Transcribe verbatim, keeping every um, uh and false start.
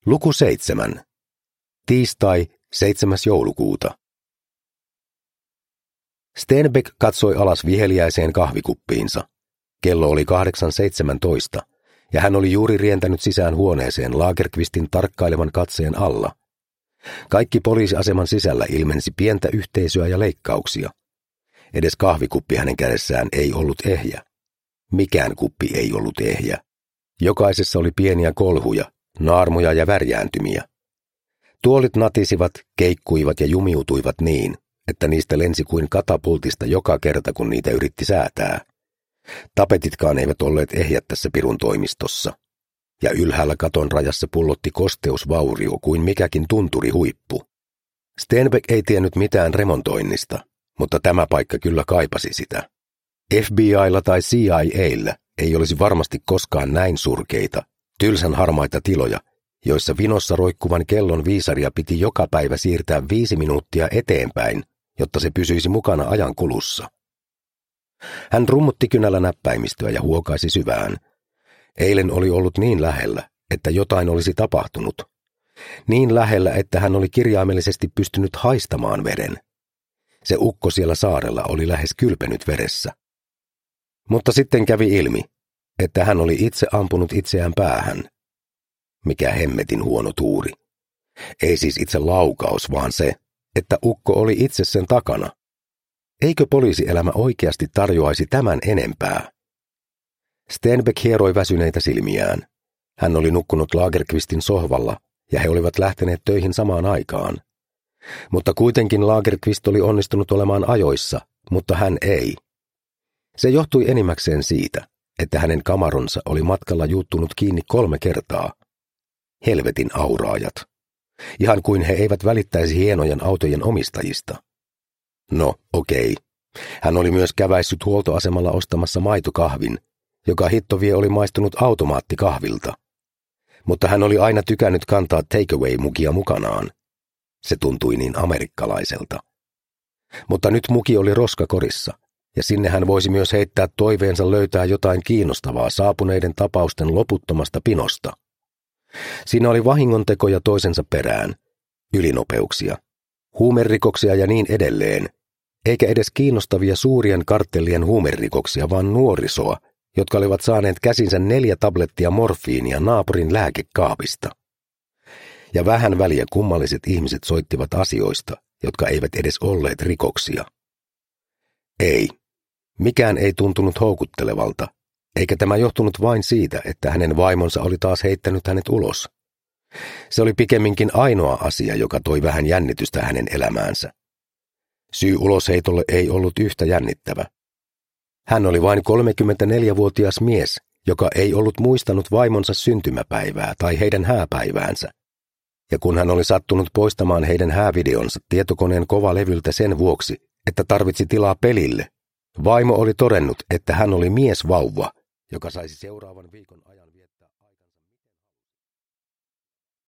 Luku seitsemän. Tiistai, seitsemäs joulukuuta. Stenbeck katsoi alas viheliäiseen kahvikuppiinsa. Kello oli kahdeksan seitsemäntoista, ja hän oli juuri rientänyt sisään huoneeseen Lagerqvistin tarkkailevan katseen alla. Kaikki poliisiaseman sisällä ilmensi pientä yhteisöä ja leikkauksia. Edes kahvikuppi hänen kädessään ei ollut ehjä. Mikään kuppi ei ollut ehjä. Jokaisessa oli pieniä kolhuja, naarmuja ja värjääntymiä. Tuolit natisivat, keikkuivat ja jumiutuivat niin, että niistä lensi kuin katapultista joka kerta, kun niitä yritti säätää. Tapetitkaan eivät olleet ehjät tässä pirun toimistossa. Ja ylhäällä katon rajassa pullotti kosteusvaurio kuin mikäkin tunturihuippu. Stenbeck ei tiennyt mitään remontoinnista, mutta tämä paikka kyllä kaipasi sitä. F B I:lla tai C I A:llä ei olisi varmasti koskaan näin surkeita, tylsän harmaita tiloja, joissa vinossa roikkuvan kellon viisaria piti joka päivä siirtää viisi minuuttia eteenpäin, jotta se pysyisi mukana ajan kulussa. Hän rummutti kynällä näppäimistöä ja huokaisi syvään. Eilen oli ollut niin lähellä, että jotain olisi tapahtunut. Niin lähellä, että hän oli kirjaimellisesti pystynyt haistamaan veren. Se ukko siellä saarella oli lähes kylpenyt veressä. Mutta sitten kävi ilmi, että hän oli itse ampunut itseään päähän. Mikä hemmetin huono tuuri. Ei siis itse laukaus, vaan se, että ukko oli itse sen takana. Eikö poliisielämä oikeasti tarjoaisi tämän enempää? Stenbeck hieroi väsyneitä silmiään. Hän oli nukkunut Lagerqvistin sohvalla, ja he olivat lähteneet töihin samaan aikaan. Mutta kuitenkin Lagerqvist oli onnistunut olemaan ajoissa, mutta hän ei. Se johtui enimmäkseen siitä, että hänen kamaronsa oli matkalla juuttunut kiinni kolme kertaa. Helvetin auraajat. Ihan kuin he eivät välittäisi hienojen autojen omistajista. No, okei. Hän oli myös käväissyt huoltoasemalla ostamassa maitokahvin, joka hittovie oli maistunut automaattikahvilta. Mutta hän oli aina tykännyt kantaa takeaway-mukia mukanaan. Se tuntui niin amerikkalaiselta. Mutta nyt muki oli roskakorissa, ja sinne hän voisi myös heittää toiveensa löytää jotain kiinnostavaa saapuneiden tapausten loputtomasta pinosta. Siinä oli vahingontekoja toisensa perään, ylinopeuksia, huumerikoksia ja niin edelleen, eikä edes kiinnostavia suurien karttellien huumerikoksia, vaan nuorisoa, jotka olivat saaneet käsinsä neljä tablettia morfiinia naapurin lääkekaapista. Ja vähän väliä kummalliset ihmiset soittivat asioista, jotka eivät edes olleet rikoksia. Ei, mikään ei tuntunut houkuttelevalta, eikä tämä johtunut vain siitä, että hänen vaimonsa oli taas heittänyt hänet ulos. Se oli pikemminkin ainoa asia, joka toi vähän jännitystä hänen elämäänsä. Syy ulosheitolle ei ollut yhtä jännittävä. Hän oli vain kolmekymmentäneljävuotias mies, joka ei ollut muistanut vaimonsa syntymäpäivää tai heidän hääpäiväänsä. Ja kun hän oli sattunut poistamaan heidän häävideonsa tietokoneen kovalevyltä sen vuoksi, että tarvitsi tilaa pelille, vaimo oli todennut, että hän oli miesvauva, joka saisi seuraavan viikon ajan